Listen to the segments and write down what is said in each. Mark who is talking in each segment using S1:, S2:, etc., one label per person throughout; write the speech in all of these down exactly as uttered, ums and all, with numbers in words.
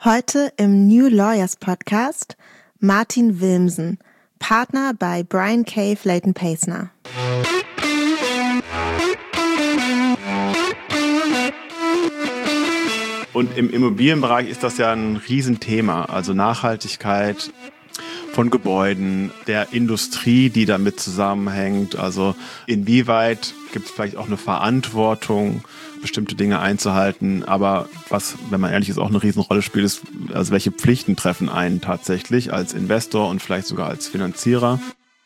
S1: Heute im New Lawyers Podcast Martin Wilmsen, Partner bei Bryan Cave Leighton Paisner.
S2: Und im Immobilienbereich ist das ja ein Riesenthema, also Nachhaltigkeit von Gebäuden, der Industrie, die damit zusammenhängt. Also inwieweit gibt es vielleicht auch eine Verantwortung, bestimmte Dinge einzuhalten. Aber was, wenn man ehrlich ist, auch eine Riesenrolle spielt, ist, also welche Pflichten treffen einen tatsächlich als Investor und vielleicht sogar als Finanzierer.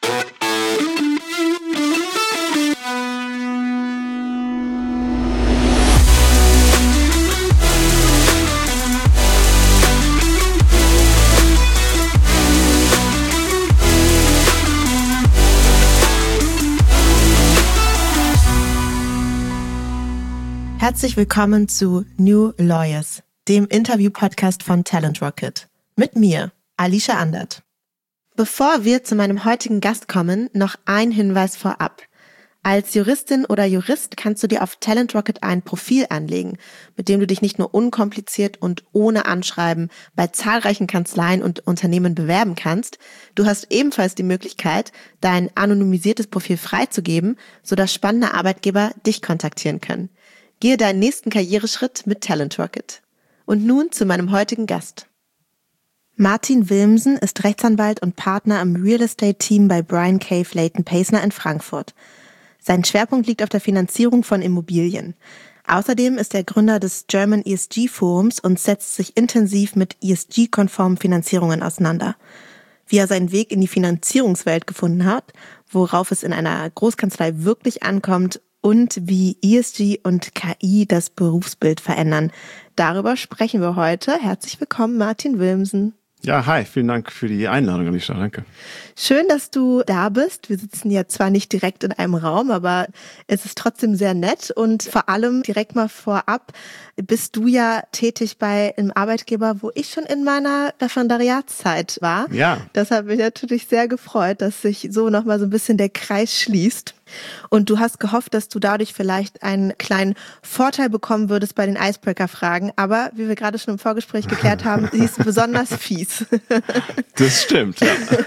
S1: Herzlich willkommen zu New Lawyers, dem Interview-Podcast von Talent Rocket. Mit mir, Alicia Andert. Bevor wir zu meinem heutigen Gast kommen, noch ein Hinweis vorab. Als Juristin oder Jurist kannst du dir auf Talent Rocket ein Profil anlegen, mit dem du dich nicht nur unkompliziert und ohne Anschreiben bei zahlreichen Kanzleien und Unternehmen bewerben kannst, du hast ebenfalls die Möglichkeit, dein anonymisiertes Profil freizugeben, sodass spannende Arbeitgeber dich kontaktieren können. Gehe deinen nächsten Karriereschritt mit Talent Rocket. Und nun zu meinem heutigen Gast. Martin Wilmsen ist Rechtsanwalt und Partner im Real Estate Team bei Bryan Cave Leighton Paisner in Frankfurt. Sein Schwerpunkt liegt auf der Finanzierung von Immobilien. Außerdem ist er Gründer des German E S G Forums und setzt sich intensiv mit E S G-konformen Finanzierungen auseinander. Wie er seinen Weg in die Finanzierungswelt gefunden hat, worauf es in einer Großkanzlei wirklich ankommt und wie E S G und K I das Berufsbild verändern. Darüber sprechen wir heute. Herzlich willkommen, Martin Wilmsen.
S2: Ja, hi, vielen Dank für die Einladung, Alicia, danke.
S1: Schön, dass du da bist. Wir sitzen ja zwar nicht direkt in einem Raum, aber es ist trotzdem sehr nett und vor allem direkt mal vorab bist du ja tätig bei einem Arbeitgeber, wo ich schon in meiner Referendariatszeit war.
S2: Ja.
S1: Das hat mich natürlich sehr gefreut, dass sich so nochmal so ein bisschen der Kreis schließt. Und du hast gehofft, dass du dadurch vielleicht einen kleinen Vorteil bekommen würdest bei den Icebreaker-Fragen. Aber wie wir gerade schon im Vorgespräch geklärt haben, sie ist besonders fies.
S2: Das stimmt, ja.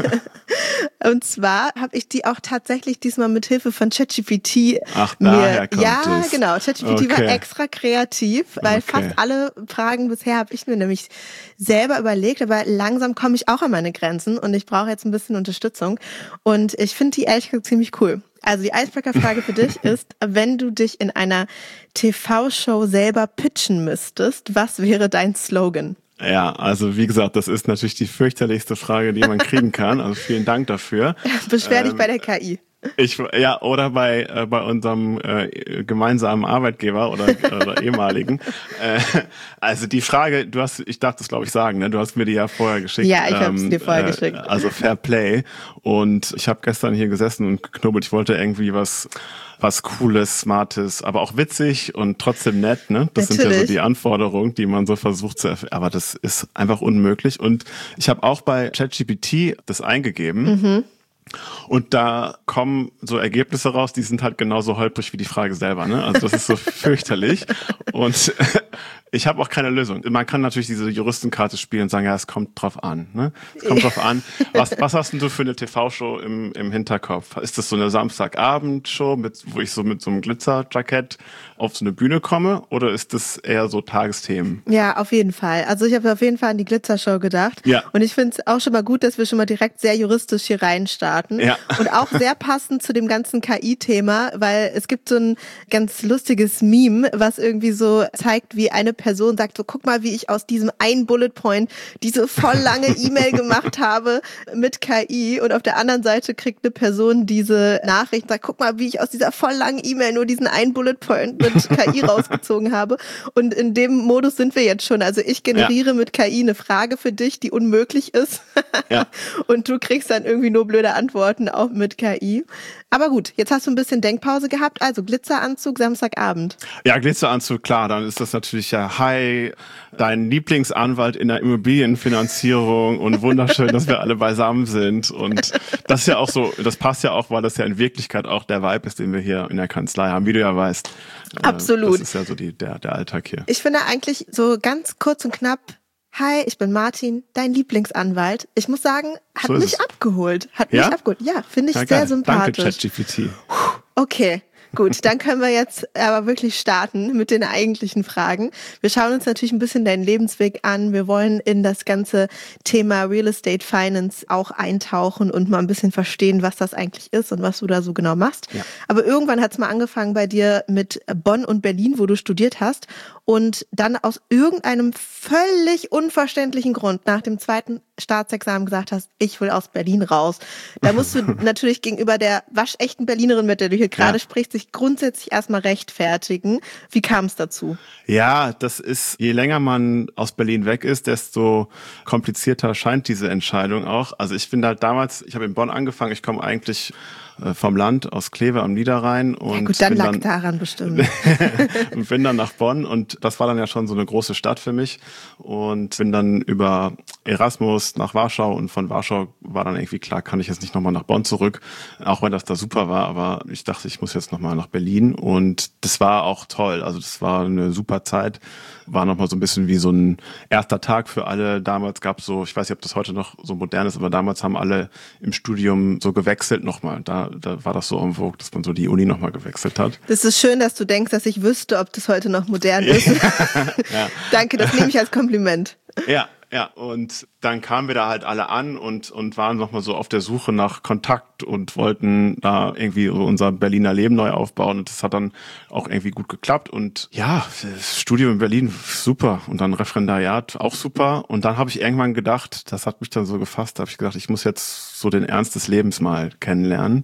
S1: Und zwar habe ich die auch tatsächlich diesmal mit Hilfe von ChatGPT
S2: Ach,
S1: mir,
S2: daher kommt
S1: ja,
S2: es.
S1: genau, ChatGPT
S2: Okay.
S1: war extra kreativ, weil
S2: Okay.
S1: fast alle Fragen bisher habe ich mir nämlich selber überlegt, aber langsam komme ich auch an meine Grenzen und ich brauche jetzt ein bisschen Unterstützung und ich finde die ehrlich gesagt ziemlich cool. Also die Icebreaker-Frage für dich ist, wenn du dich in einer T V-Show selber pitchen müsstest, was wäre dein Slogan?
S2: Ja, also wie gesagt, das ist natürlich die fürchterlichste Frage, die man kriegen kann. Also vielen Dank dafür.
S1: Beschwer dich
S2: ähm,
S1: bei der K I.
S2: Ich ja oder bei äh, bei unserem äh, gemeinsamen Arbeitgeber oder, oder ehemaligen. Äh, also die Frage, du hast, ich darf das glaube ich sagen, ne? Du hast mir die ja vorher geschickt.
S1: Ja, ich habe es
S2: ähm,
S1: dir vorher
S2: äh,
S1: geschickt.
S2: Also Fair Play. Und ich habe gestern hier gesessen und geknubbelt. Ich wollte irgendwie was was Cooles, Smartes, aber auch witzig und trotzdem nett, ne? Das
S1: Natürlich.
S2: sind ja so die Anforderungen, die man so versucht zu erfüllen. Aber das ist einfach unmöglich. Und ich habe auch bei ChatGPT das eingegeben.
S1: Mhm.
S2: Und da kommen so Ergebnisse raus, die sind halt genauso holprig wie die Frage selber, ne? Also das ist so fürchterlich. Und ich habe auch keine Lösung. Man kann natürlich diese Juristenkarte spielen und sagen, ja, es kommt drauf an, ne? Es kommt drauf an. Was, was hast denn du für eine T V-Show im, im Hinterkopf? Ist das so eine Samstagabendshow, mit, wo ich so mit so einem Glitzerjackett auf so eine Bühne komme? Oder ist das eher so Tagesthemen?
S1: Ja, auf jeden Fall. Also ich habe auf jeden Fall an die Glitzershow gedacht.
S2: Ja.
S1: Und ich finde es auch schon mal gut, dass wir schon mal direkt sehr juristisch hier reinstarten.
S2: Ja.
S1: Und auch sehr passend zu dem ganzen K I-Thema, weil es gibt so ein ganz lustiges Meme, was irgendwie so zeigt, wie eine Person sagt, so guck mal, wie ich aus diesem einen Bullet Point diese voll lange E-Mail gemacht habe mit K I. Und auf der anderen Seite kriegt eine Person diese Nachricht und sagt, guck mal, wie ich aus dieser voll langen E-Mail nur diesen einen Bullet Point mit K I rausgezogen habe. Und in dem Modus sind wir jetzt schon. Also ich generiere ja. mit K I eine Frage für dich, die unmöglich ist. Ja. Und du kriegst dann irgendwie nur blöde Antworten auch mit K I. Aber gut, jetzt hast du ein bisschen Denkpause gehabt. Also Glitzeranzug, Samstagabend.
S2: Ja, Glitzeranzug, klar. Dann ist das natürlich ja, hi, dein Lieblingsanwalt in der Immobilienfinanzierung und wunderschön, dass wir alle beisammen sind. Und das ist ja auch so, das passt ja auch, weil das ja in Wirklichkeit auch der Vibe ist, den wir hier in der Kanzlei haben, wie du ja weißt.
S1: Absolut.
S2: Das ist ja so die, der, der Alltag hier.
S1: Ich finde eigentlich so ganz kurz und knapp, hi, ich bin Martin, dein Lieblingsanwalt. Ich muss sagen, hat
S2: So ist
S1: mich
S2: es.
S1: abgeholt. Hat
S2: Ja?
S1: mich abgeholt. Ja, finde ich
S2: Ja,
S1: sehr
S2: geil.
S1: sympathisch.
S2: Danke, ChatGPT.
S1: Okay, gut, dann können wir jetzt aber wirklich starten mit den eigentlichen Fragen. Wir schauen uns natürlich ein bisschen deinen Lebensweg an. Wir wollen in das ganze Thema Real Estate Finance auch eintauchen und mal ein bisschen verstehen, was das eigentlich ist und was du da so genau machst.
S2: Ja.
S1: Aber irgendwann hat es mal angefangen bei dir mit Bonn und Berlin, wo du studiert hast und dann aus irgendeinem völlig unverständlichen Grund nach dem zweiten Staatsexamen gesagt hast, ich will aus Berlin raus. Da musst du natürlich gegenüber der waschechten Berlinerin, mit der du hier gerade
S2: Ja.
S1: sprichst, sich grundsätzlich erstmal rechtfertigen. Wie kam es dazu?
S2: Ja, das ist, je länger man aus Berlin weg ist, desto komplizierter scheint diese Entscheidung auch. Also ich bin halt damals, ich habe in Bonn angefangen, ich komme eigentlich äh, vom Land aus Kleve am Niederrhein und
S1: Ja gut, dann
S2: bin
S1: lag
S2: dann
S1: daran bestimmt.
S2: und bin dann nach Bonn und das war dann ja schon so eine große Stadt für mich und bin dann über Erasmus nach Warschau und von Warschau war dann irgendwie klar, kann ich jetzt nicht nochmal nach Bonn zurück, auch wenn das da super war, aber ich dachte, ich muss jetzt nochmal nach Berlin und das war auch toll, also das war eine super Zeit, war nochmal so ein bisschen wie so ein erster Tag für alle. Damals gab es so, ich weiß nicht, ob das heute noch so modern ist, aber damals haben alle im Studium so gewechselt nochmal. Da, da war das so en vogue, dass man so die Uni nochmal gewechselt hat.
S1: Das ist schön, dass du denkst, dass ich wüsste, ob das heute noch modern ist.
S2: Ja.
S1: Danke, das nehme ich als Kompliment.
S2: Ja, ja, und dann kamen wir da halt alle an und, und waren nochmal so auf der Suche nach Kontakt und wollten da irgendwie so unser Berliner Leben neu aufbauen und das hat dann auch irgendwie gut geklappt und ja, das Studium in Berlin, super und dann Referendariat, auch super und dann habe ich irgendwann gedacht, das hat mich dann so gefasst, habe ich gedacht, ich muss jetzt so den Ernst des Lebens mal kennenlernen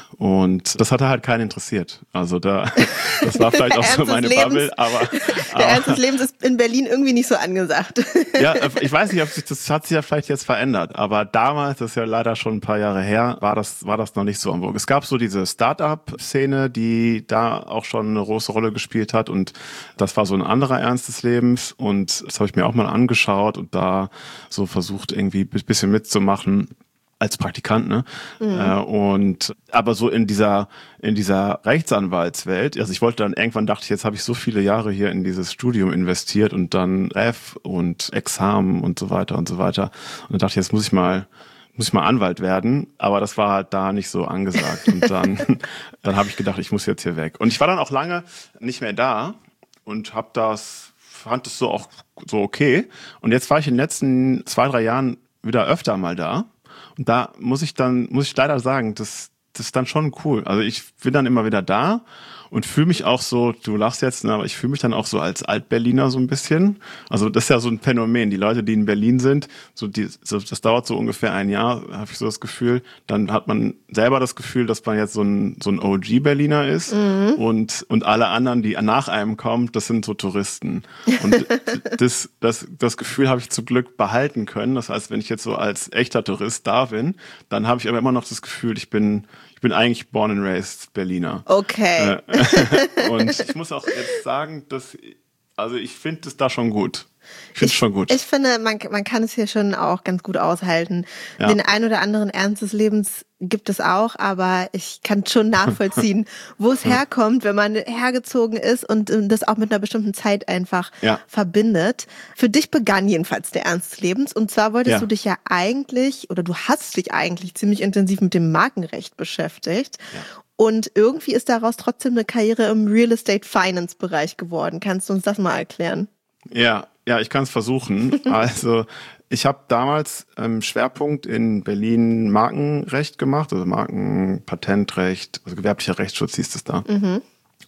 S2: und das hatte halt keinen interessiert, also da, das war vielleicht auch so meine Bubble, aber, aber
S1: der Ernst des Lebens ist in Berlin irgendwie nicht so angesagt.
S2: Ja, ich weiß nicht, ob sich das hat sich ja vielleicht jetzt verändert, aber damals, das ist ja leider schon ein paar Jahre her, war das war das noch nicht so am Vogue. Es gab so diese Start-up-Szene, die da auch schon eine große Rolle gespielt hat und das war so ein anderer Ernst des Lebens und das habe ich mir auch mal angeschaut und da so versucht irgendwie ein bisschen mitzumachen. Als Praktikant, ne? Mhm. Äh, und aber so in dieser in dieser Rechtsanwaltswelt, also ich wollte dann irgendwann dachte ich, jetzt habe ich so viele Jahre hier in dieses Studium investiert und dann Ref und Examen und so weiter und so weiter. Und dann dachte ich, jetzt muss ich mal muss ich mal Anwalt werden, aber das war halt da nicht so angesagt. Und dann dann habe ich gedacht, ich muss jetzt hier weg. Und ich war dann auch lange nicht mehr da und habe das fand es so auch so okay. Und jetzt war ich in den letzten zwei drei Jahren wieder öfter mal da. Und da muss ich dann, muss ich leider sagen, das, das ist dann schon cool. Also ich bin dann immer wieder da und fühle mich auch so, du lachst jetzt, ne, aber ich fühle mich dann auch so als Altberliner so ein bisschen. Also das ist ja so ein Phänomen. Die Leute, die in Berlin sind, so die, so, das dauert so ungefähr ein Jahr, habe ich so das Gefühl. Dann hat man selber das Gefühl, dass man jetzt so ein, so ein O G-Berliner ist. Mhm. Und, und alle anderen, die nach einem kommen, das sind so Touristen. Und das, das, das Gefühl habe ich zum Glück behalten können. Das heißt, wenn ich jetzt so als echter Tourist da bin, dann habe ich aber immer noch das Gefühl, ich bin, ich bin eigentlich born and raised Berliner.
S1: Okay.
S2: Äh, und ich muss auch jetzt sagen, dass, also ich finde es da schon gut. Ich finde es schon gut.
S1: Ich finde, man, man kann es hier schon auch ganz gut aushalten. Ja. Den ein oder anderen Ernst des Lebens gibt es auch, aber ich kann schon nachvollziehen, wo es herkommt, wenn man hergezogen ist und das auch mit einer bestimmten Zeit einfach ja. verbindet. Für dich begann jedenfalls der Ernst des Lebens und zwar wolltest ja. du dich ja eigentlich, oder du hast dich eigentlich ziemlich intensiv mit dem Markenrecht beschäftigt. Ja. Und irgendwie ist daraus trotzdem eine Karriere im Real Estate Finance Bereich geworden. Kannst du uns das mal erklären?
S2: Ja, ja, ich kann es versuchen. Also ich habe damals ähm, Schwerpunkt in Berlin Markenrecht gemacht, also Markenpatentrecht, also gewerblicher Rechtsschutz hieß es da. Mhm.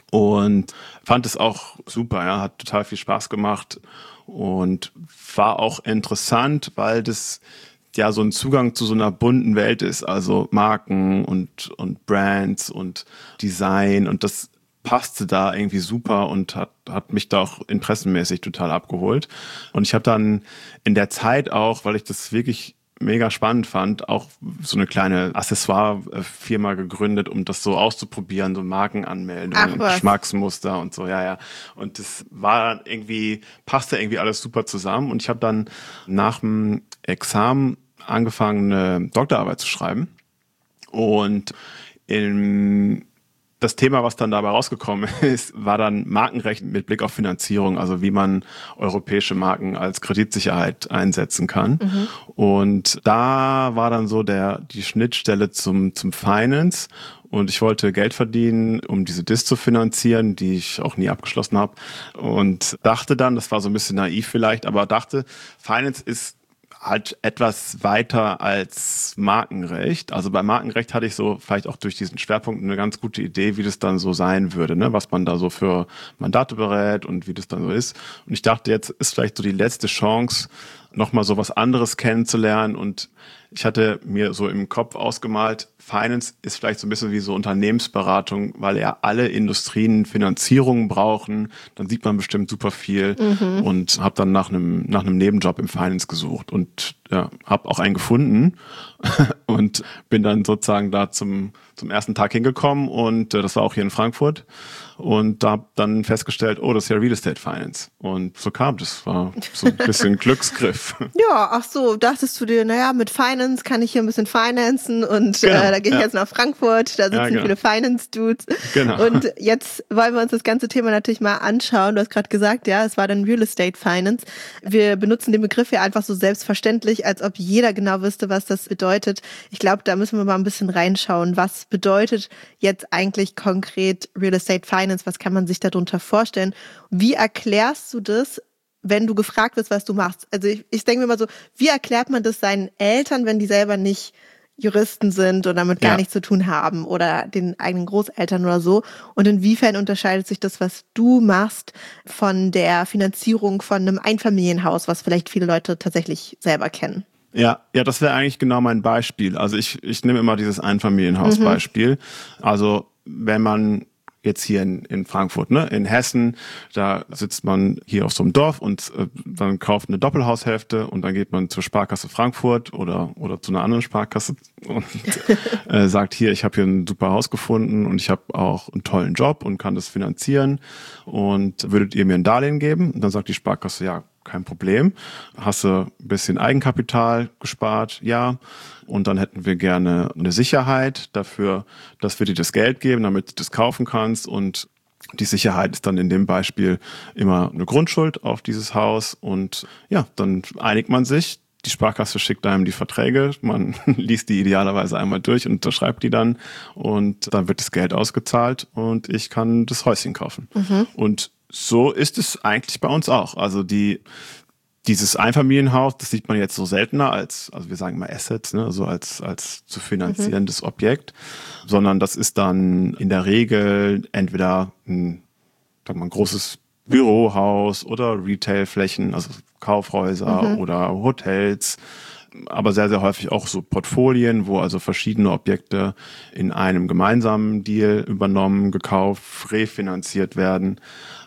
S2: Und fand es auch super, ja, hat total viel Spaß gemacht und war auch interessant, weil das ja so ein Zugang zu so einer bunten Welt ist, also Marken und und Brands und Design und das passte da irgendwie super und hat hat mich da auch interessenmäßig total abgeholt. Und ich habe dann in der Zeit auch, weil ich das wirklich mega spannend fand, auch so eine kleine Accessoire-Firma gegründet, um das so auszuprobieren, so Markenanmeldungen, Geschmacksmuster und so, ja, ja. Und das war irgendwie, passte irgendwie alles super zusammen. Und ich habe dann nach dem Examen angefangen, eine Doktorarbeit zu schreiben. Und in Das Thema, was dann dabei rausgekommen ist, war dann Markenrecht mit Blick auf Finanzierung, also wie man europäische Marken als Kreditsicherheit einsetzen kann. Mhm. Und da war dann so der die Schnittstelle zum zum Finance. Und ich wollte Geld verdienen, um diese Dis zu finanzieren, die ich auch nie abgeschlossen habe. Und dachte dann, das war so ein bisschen naiv vielleicht, aber dachte, Finance ist halt etwas weiter als Markenrecht. Also bei Markenrecht hatte ich so vielleicht auch durch diesen Schwerpunkt eine ganz gute Idee, wie das dann so sein würde, ne? Was man da so für Mandate berät und wie das dann so ist. Und ich dachte, jetzt ist vielleicht so die letzte Chance, nochmal so was anderes kennenzulernen. Und ich hatte mir so im Kopf ausgemalt, Finance ist vielleicht so ein bisschen wie so Unternehmensberatung, weil ja alle Industrien Finanzierung brauchen. Dann sieht man bestimmt super viel mhm. und habe dann nach einem nach einem Nebenjob im Finance gesucht und ja, habe auch einen gefunden und bin dann sozusagen da zum zum ersten Tag hingekommen und äh, das war auch hier in Frankfurt und da habe dann festgestellt, oh, das ist ja Real Estate Finance und so kam das, war so ein bisschen Glücksgriff.
S1: Ja, ach so, dachtest du dir, naja, mit Finance kann ich hier ein bisschen financen und genau, äh, da gehe ich ja. jetzt nach Frankfurt, da sitzen ja, genau. viele Finance-Dudes. Genau. Und jetzt wollen wir uns das ganze Thema natürlich mal anschauen. Du hast gerade gesagt, ja, es war dann Real Estate Finance. Wir benutzen den Begriff ja einfach so selbstverständlich, als ob jeder genau wüsste, was das bedeutet. Ich glaube, da müssen wir mal ein bisschen reinschauen. Was bedeutet jetzt eigentlich konkret Real Estate Finance? Was kann man sich darunter vorstellen? Wie erklärst du das, wenn du gefragt wirst, was du machst? Also ich, ich denke mir mal so, wie erklärt man das seinen Eltern, wenn die selber nicht Juristen sind oder damit gar ja. nichts zu tun haben oder den eigenen Großeltern oder so? Und inwiefern unterscheidet sich das, was du machst, von der Finanzierung von einem Einfamilienhaus, was vielleicht viele Leute tatsächlich selber kennen?
S2: Ja, ja, das wäre eigentlich genau mein Beispiel. Also ich, ich nehme immer dieses Einfamilienhaus-Beispiel. Mhm. Also wenn man jetzt hier in, in Frankfurt, ne, in Hessen, da sitzt man hier auf so einem Dorf und äh, dann kauft eine Doppelhaushälfte und dann geht man zur Sparkasse Frankfurt oder oder zu einer anderen Sparkasse und äh, sagt, hier, ich habe hier ein super Haus gefunden und ich habe auch einen tollen Job und kann das finanzieren und würdet ihr mir ein Darlehen geben? Und dann sagt die Sparkasse, ja, kein Problem. Hast du ein bisschen Eigenkapital gespart? Ja. Und dann hätten wir gerne eine Sicherheit dafür, dass wir dir das Geld geben, damit du das kaufen kannst. Und die Sicherheit ist dann in dem Beispiel immer eine Grundschuld auf dieses Haus. Und ja, dann einigt man sich. Die Sparkasse schickt einem die Verträge, man liest die idealerweise einmal durch und unterschreibt die dann und dann wird das Geld ausgezahlt und ich kann das Häuschen kaufen. Mhm. Und so ist es eigentlich bei uns auch. Also die dieses Einfamilienhaus, das sieht man jetzt so seltener als, also wir sagen mal Assets, ne, so als als zu finanzierendes mhm. Objekt, sondern das ist dann in der Regel entweder ein, sagen wir mal, ein großes Bürohaus oder Retailflächen, also Kaufhäuser mhm. oder Hotels, aber sehr, sehr häufig auch so Portfolien, wo also verschiedene Objekte in einem gemeinsamen Deal übernommen, gekauft, refinanziert werden.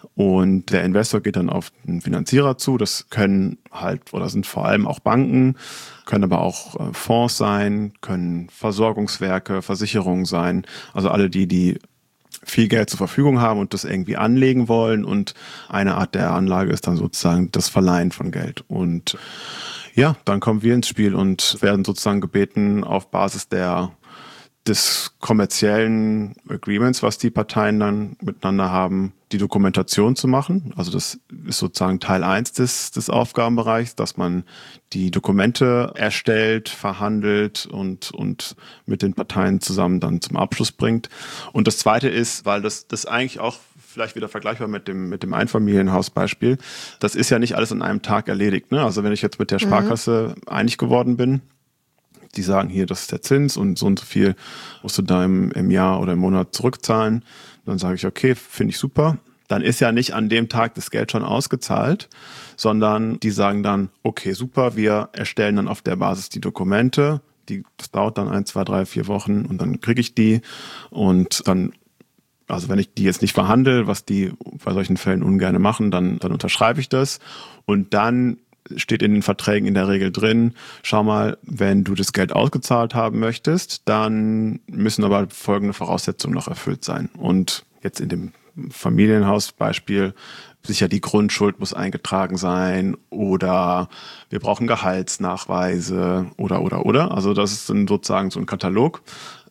S2: Und der Investor geht dann auf den Finanzierer zu. Das können halt, oder sind vor allem auch Banken, können aber auch Fonds sein, können Versorgungswerke, Versicherungen sein. Also alle die, die viel Geld zur Verfügung haben und das irgendwie anlegen wollen. Und eine Art der Anlage ist dann sozusagen das Verleihen von Geld. Und ja, dann kommen wir ins Spiel und werden sozusagen gebeten, auf Basis der des kommerziellen Agreements, was die Parteien dann miteinander haben, die Dokumentation zu machen. Also das ist sozusagen Teil eins des, des Aufgabenbereichs, dass man die Dokumente erstellt, verhandelt und, und mit den Parteien zusammen dann zum Abschluss bringt. Und das Zweite ist, weil das, das eigentlich auch vielleicht wieder vergleichbar mit dem, mit dem Einfamilienhausbeispiel, das ist ja nicht alles an einem Tag erledigt, ne? Also wenn ich jetzt mit der Sparkasse mhm. einig geworden bin, die sagen hier, das ist der Zins und so und so viel musst du da im, im Jahr oder im Monat zurückzahlen. Dann sage ich, okay, finde ich super. Dann ist ja nicht an dem Tag das Geld schon ausgezahlt, sondern die sagen dann, okay, super, wir erstellen dann auf der Basis die Dokumente. Die, das dauert dann ein, zwei, drei, vier Wochen und dann kriege ich die und dann, also wenn ich die jetzt nicht verhandle, was die bei solchen Fällen ungern machen, dann, dann unterschreibe ich das und dann steht in den Verträgen in der Regel drin, schau mal, wenn du das Geld ausgezahlt haben möchtest, dann müssen aber folgende Voraussetzungen noch erfüllt sein. Und jetzt in dem Familienhausbeispiel, sicher die Grundschuld muss eingetragen sein oder wir brauchen Gehaltsnachweise oder, oder, oder. Also das ist dann sozusagen so ein Katalog.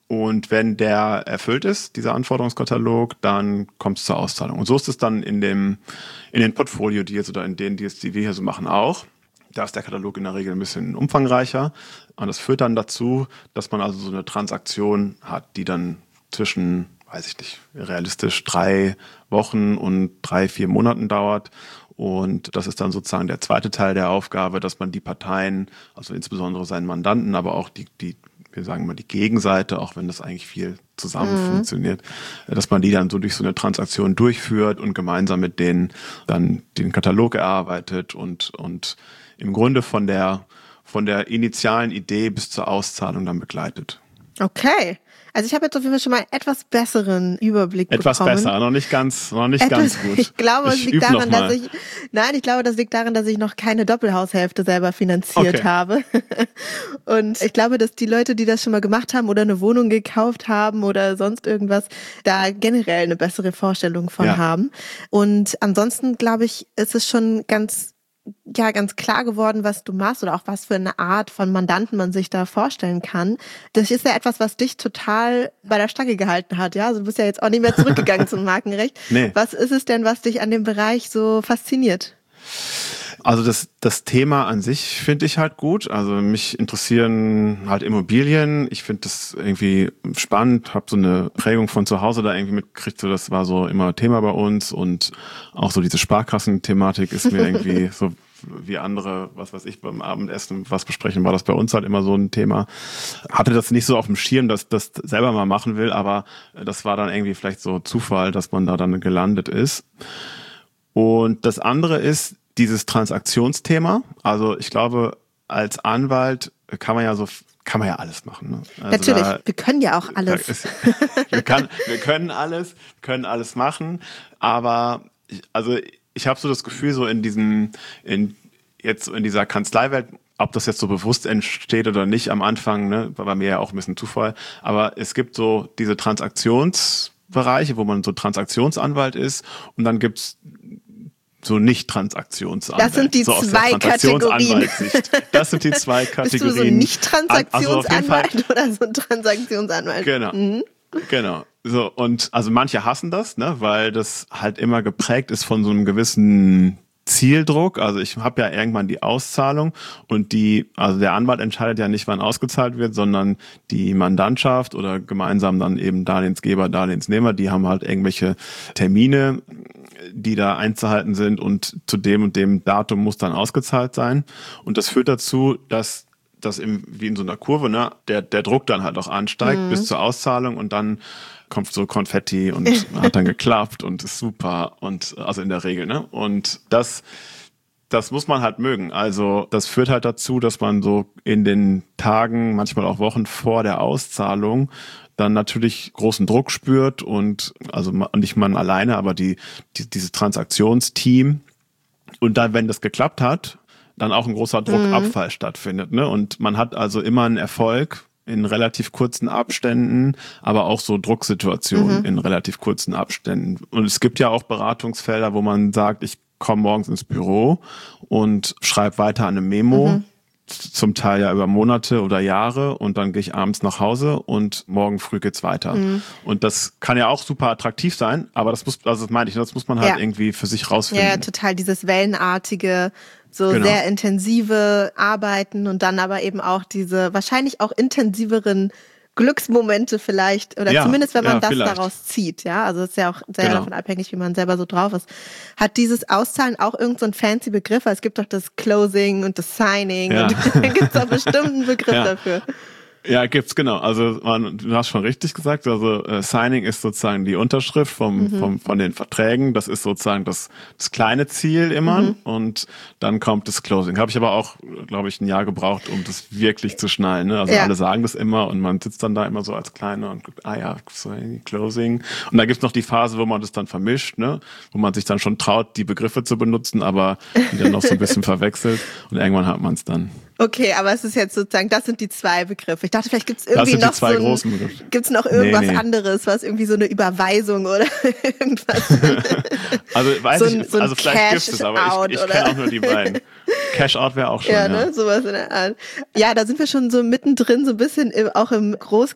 S2: Und wenn der erfüllt ist, dieser Anforderungskatalog, dann kommt es zur Auszahlung. Und so ist es dann in dem in den Portfolio-Deals oder in denen Deals, die wir hier so machen, auch. Da ist der Katalog in der Regel ein bisschen umfangreicher. Und das führt dann dazu, dass man also so eine Transaktion hat, die dann zwischen, weiß ich nicht, realistisch drei Wochen und drei, vier Monaten dauert. Und das ist dann sozusagen der zweite Teil der Aufgabe, dass man die Parteien, also insbesondere seinen Mandanten, aber auch die, die wir sagen mal die Gegenseite, auch wenn das eigentlich viel zusammen mhm. funktioniert, dass man die dann so durch so eine Transaktion durchführt und gemeinsam mit denen dann den Katalog erarbeitet und, und im Grunde von der, von der initialen Idee bis zur Auszahlung dann begleitet.
S1: Okay. Also ich habe jetzt auf jeden Fall schon mal einen etwas besseren Überblick
S2: etwas
S1: bekommen.
S2: Etwas besser, noch nicht ganz, noch nicht
S1: etwas,
S2: ganz gut.
S1: Ich glaube, es liegt daran, dass ich, nein, ich glaube, das liegt daran, dass ich noch keine Doppelhaushälfte selber finanziert okay. habe. Und ich glaube, dass die Leute, die das schon mal gemacht haben oder eine Wohnung gekauft haben oder sonst irgendwas, da generell eine bessere Vorstellung von ja. haben. Und ansonsten, glaube ich, ist es schon ganz ja ganz klar geworden, was du machst oder auch was für eine Art von Mandanten man sich da vorstellen kann. Das ist ja etwas, was dich total bei der Stange gehalten hat, ja? Also du bist ja jetzt auch nicht mehr zurückgegangen zum Markenrecht. Nee. Was ist es denn, was dich an dem Bereich so fasziniert?
S2: Also das, das Thema an sich finde ich halt gut. Also mich interessieren halt Immobilien. Ich finde das irgendwie spannend. Habe so eine Prägung von zu Hause da irgendwie mitgekriegt. So, das war so immer Thema bei uns. Und auch so diese Sparkassen-Thematik ist mir irgendwie so wie andere, was weiß ich, beim Abendessen was besprechen, war das bei uns halt immer so ein Thema. Hatte das nicht so auf dem Schirm, dass das selber mal machen will, aber das war dann irgendwie vielleicht so Zufall, dass man da dann gelandet ist. Und das andere ist dieses Transaktionsthema. Also ich glaube, als Anwalt kann man ja so kann man ja alles machen. Ne? Also
S1: natürlich,
S2: da,
S1: wir können ja auch alles.
S2: Ist, wir, kann, wir können alles, wir können alles machen, aber ich, also ich habe so das Gefühl, so in diesem, in jetzt in dieser Kanzleiwelt, ob das jetzt so bewusst entsteht oder nicht am Anfang, ne, war bei mir ja auch ein bisschen Zufall, aber es gibt so diese Transaktionsbereiche, wo man so Transaktionsanwalt ist und dann gibt's so Nicht-Transaktionsanwalt.
S1: Das sind die
S2: so
S1: zwei Kategorien.
S2: Das sind die zwei Kategorien.
S1: Bist du so ein Nicht-Transaktionsanwalt
S2: also
S1: oder so ein Transaktionsanwalt?
S2: Genau, mhm. genau. So, und also manche hassen das, ne, weil das halt immer geprägt ist von so einem gewissen Zieldruck. Also ich habe ja irgendwann die Auszahlung und die, also der Anwalt entscheidet ja nicht, wann ausgezahlt wird, sondern die Mandantschaft oder gemeinsam dann eben Darlehensgeber, Darlehensnehmer, die haben halt irgendwelche Termine, die da einzuhalten sind und zu dem und dem Datum muss dann ausgezahlt sein. Und das führt dazu, dass das im, wie in so einer Kurve, ne, der, der Druck dann halt auch ansteigt mhm. bis zur Auszahlung und dann kommt so Konfetti und hat dann geklappt und ist super und also in der Regel, ne? Und das, das muss man halt mögen. Also das führt halt dazu, dass man so in den Tagen, manchmal auch Wochen vor der Auszahlung dann natürlich großen Druck spürt und also nicht man alleine, aber die, die dieses Transaktionsteam und dann, wenn das geklappt hat, dann auch ein großer Druckabfall mhm. stattfindet, ne? Und man hat also immer einen Erfolg in relativ kurzen Abständen, aber auch so Drucksituationen mhm. in relativ kurzen Abständen. Und es gibt ja auch Beratungsfelder, wo man sagt, ich komme morgens ins Büro und schreibe weiter an einem Memo, mhm. zum Teil ja über Monate oder Jahre und dann gehe ich abends nach Hause und morgen früh geht's weiter. Mhm. Und das kann ja auch super attraktiv sein, aber das muss, also das meine ich, das muss man halt ja. irgendwie für sich rausfinden.
S1: Ja, total, dieses wellenartige, so genau. sehr intensive Arbeiten und dann aber eben auch diese wahrscheinlich auch intensiveren Glücksmomente vielleicht, oder ja, zumindest wenn man ja, das vielleicht. daraus zieht, ja, also es ist ja auch sehr genau. davon abhängig, wie man selber so drauf ist. Hat dieses Auszahlen auch irgend so einen fancy Begriff? Es gibt doch das Closing und das Signing ja. und da gibt es doch bestimmt einen Begriff ja. dafür.
S2: Ja, gibt's, genau. Also man, du hast schon richtig gesagt, also äh, Signing ist sozusagen die Unterschrift vom, mhm. vom von den Verträgen. Das ist sozusagen das, das kleine Ziel immer mhm. und dann kommt das Closing. Habe ich aber auch, glaube ich, ein Jahr gebraucht, um das wirklich zu schnallen. Ne? Also ja. alle sagen das immer und man sitzt dann da immer so als Kleiner und guckt, ah ja, so Closing. Und da gibt's noch die Phase, wo man das dann vermischt, ne? Wo man sich dann schon traut, die Begriffe zu benutzen, aber die dann noch so ein bisschen verwechselt und irgendwann hat man es dann.
S1: Okay, aber es ist jetzt sozusagen, das sind die zwei Begriffe. Ich dachte, vielleicht gibt es irgendwie noch so ein, gibt's noch irgendwas nee, nee. anderes, was irgendwie so eine Überweisung oder irgendwas.
S2: Also weiß so ein, ich, so also vielleicht gibt es, aber ich, ich kenne auch nur die beiden. Cash-out wäre auch schon,
S1: ja.
S2: ja.
S1: Ne, sowas in der Art. Ja, da sind wir schon so mittendrin, so ein bisschen im, auch im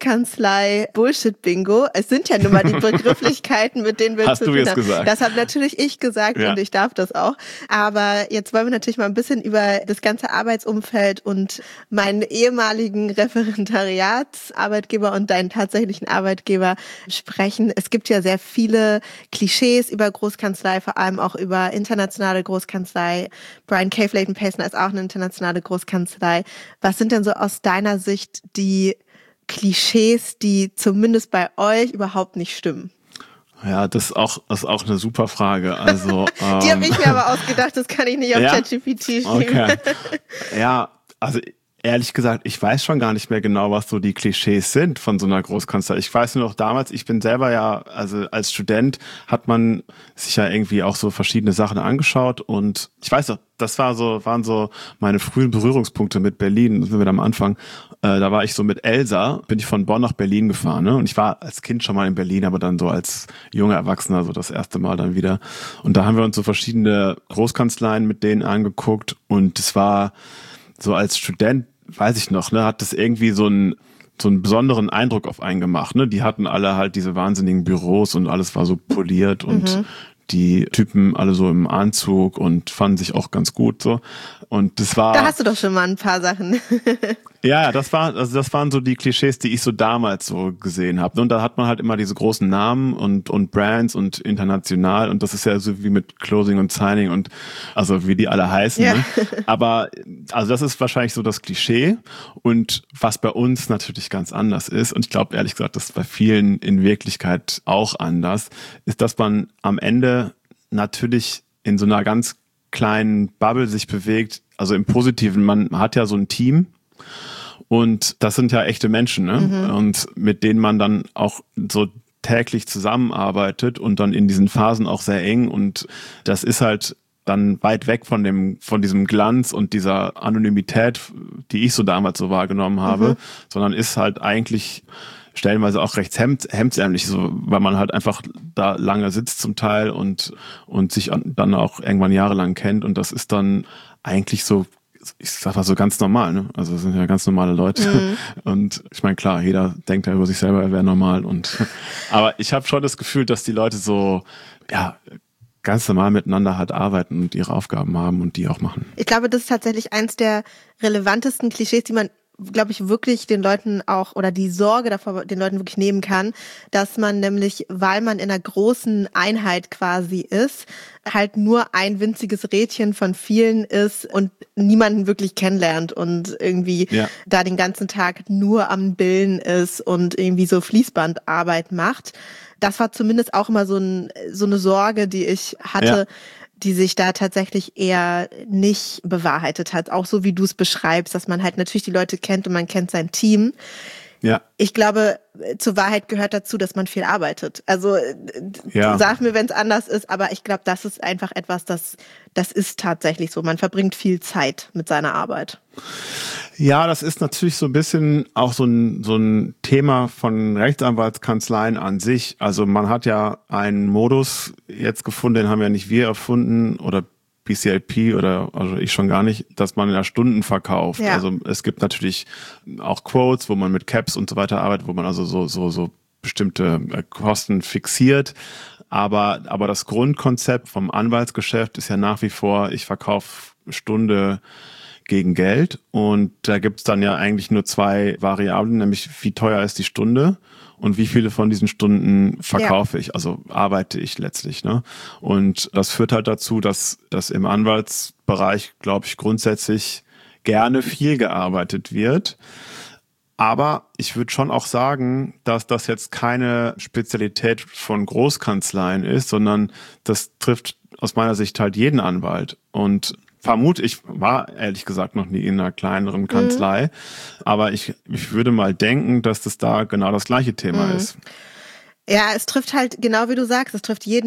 S1: Großkanzlei-Bullshit-Bingo. Es sind ja nun mal die Begrifflichkeiten, mit denen wir
S2: Hast
S1: zu
S2: du
S1: tun
S2: jetzt
S1: haben.
S2: gesagt.
S1: Das habe natürlich ich gesagt
S2: Ja.
S1: und ich darf das auch. Aber jetzt wollen wir natürlich mal ein bisschen über das ganze Arbeitsumfeld und meinen ehemaligen Referendariatsarbeitgeber und deinen tatsächlichen Arbeitgeber sprechen. Es gibt ja sehr viele Klischees über Großkanzlei, vor allem auch über internationale Großkanzlei. Brian K. Clayton Payson ist auch eine internationale Großkanzlei. Was sind denn so aus deiner Sicht die Klischees, die zumindest bei euch überhaupt nicht stimmen?
S2: Ja, das ist auch, das ist auch eine super Frage. Also,
S1: die
S2: ähm,
S1: habe ich mir aber ausgedacht, das kann ich nicht auf
S2: ja?
S1: ChatGPT schieben.
S2: Okay. Ja, also ehrlich gesagt, ich weiß schon gar nicht mehr genau, was so die Klischees sind von so einer Großkanzlei. Ich weiß nur noch damals, ich bin selber ja, also als Student hat man sich ja irgendwie auch so verschiedene Sachen angeschaut und ich weiß noch, das war so, waren so meine frühen Berührungspunkte mit Berlin, das sind wir am Anfang. Äh, da war ich so mit Elsa, bin ich von Bonn nach Berlin gefahren, ne? Und ich war als Kind schon mal in Berlin, aber dann so als junger Erwachsener so das erste Mal dann wieder. Und da haben wir uns so verschiedene Großkanzleien mit denen angeguckt und es war so als Student, weiß ich noch, ne, hat das irgendwie so einen so einen besonderen Eindruck auf einen gemacht, ne? Die hatten alle halt diese wahnsinnigen Büros und alles war so poliert und mhm. die Typen alle so im Anzug und fanden sich auch ganz gut so. Und das war.
S1: Da hast du doch schon mal ein paar Sachen.
S2: Ja, das war, also das waren so die Klischees, die ich so damals so gesehen habe. Und da hat man halt immer diese großen Namen und und Brands und international und das ist ja so wie mit Closing und Signing und also wie die alle heißen.
S1: Ja.
S2: Ne? Aber also das ist wahrscheinlich so das Klischee und was bei uns natürlich ganz anders ist und ich glaube ehrlich gesagt, das ist bei vielen in Wirklichkeit auch anders, ist, dass man am Ende natürlich in so einer ganz kleinen Bubble sich bewegt. Also im Positiven, man hat ja so ein Team. Und das sind ja echte Menschen, ne? Mhm. Und mit denen man dann auch so täglich zusammenarbeitet und dann in diesen Phasen auch sehr eng. Und das ist halt dann weit weg von dem, von diesem Glanz und dieser Anonymität, die ich so damals so wahrgenommen habe, mhm. sondern ist halt eigentlich stellenweise auch recht hemd, hemdsärmlich, so, weil man halt einfach da lange sitzt zum Teil und, und sich dann auch irgendwann jahrelang kennt. Und das ist dann eigentlich so, ich sag mal so ganz normal, ne? Also das sind ja ganz normale Leute. Mhm. Und ich meine, klar, jeder denkt ja über sich selber, er wäre normal. Und aber ich habe schon das Gefühl, dass die Leute so, ja, ganz normal miteinander halt arbeiten und ihre Aufgaben haben und die auch machen.
S1: Ich glaube, das ist tatsächlich eins der relevantesten Klischees, die man, glaube ich, wirklich den Leuten auch oder die Sorge davor den Leuten wirklich nehmen kann, dass man nämlich, weil man in einer großen Einheit quasi ist, halt nur ein winziges Rädchen von vielen ist und niemanden wirklich kennenlernt und irgendwie ja. da den ganzen Tag nur am Billen ist und irgendwie so Fließbandarbeit macht. Das war zumindest auch immer so, ein, so eine Sorge, die ich hatte, ja. die sich da tatsächlich eher nicht bewahrheitet hat. Auch so, wie du es beschreibst, dass man halt natürlich die Leute kennt und man kennt sein Team.
S2: Ja.
S1: Ich glaube, zur Wahrheit gehört dazu, dass man viel arbeitet. Also
S2: ja.
S1: sag mir, wenn es anders ist, aber ich glaube, das ist einfach etwas, das, das ist tatsächlich so. Man verbringt viel Zeit mit seiner Arbeit.
S2: Ja, das ist natürlich so ein bisschen auch so ein, so ein Thema von Rechtsanwaltskanzleien an sich. Also man hat ja einen Modus jetzt gefunden, den haben ja nicht wir erfunden oder B C I P oder also ich schon gar nicht, dass man ja Stunden verkauft. Ja. Also es gibt natürlich auch Quotes, wo man mit Caps und so weiter arbeitet, wo man also so so so bestimmte Kosten fixiert. Aber aber das Grundkonzept vom Anwaltsgeschäft ist ja nach wie vor, ich verkaufe Stunde gegen Geld und da gibt's dann ja eigentlich nur zwei Variablen, nämlich wie teuer ist die Stunde und wie viele von diesen Stunden verkaufe ja. ich, also arbeite ich letztlich, ne? Und das führt halt dazu, dass dass im Anwaltsbereich, glaube ich, grundsätzlich gerne viel gearbeitet wird. Aber ich würde schon auch sagen, dass das jetzt keine Spezialität von Großkanzleien ist, sondern das trifft aus meiner Sicht halt jeden Anwalt. Und vermute, ich war ehrlich gesagt noch nie in einer kleineren Kanzlei, mhm. aber ich, ich würde mal denken, dass das da genau das gleiche Thema mhm. ist.
S1: Ja, es trifft halt, genau wie du sagst, es trifft jeden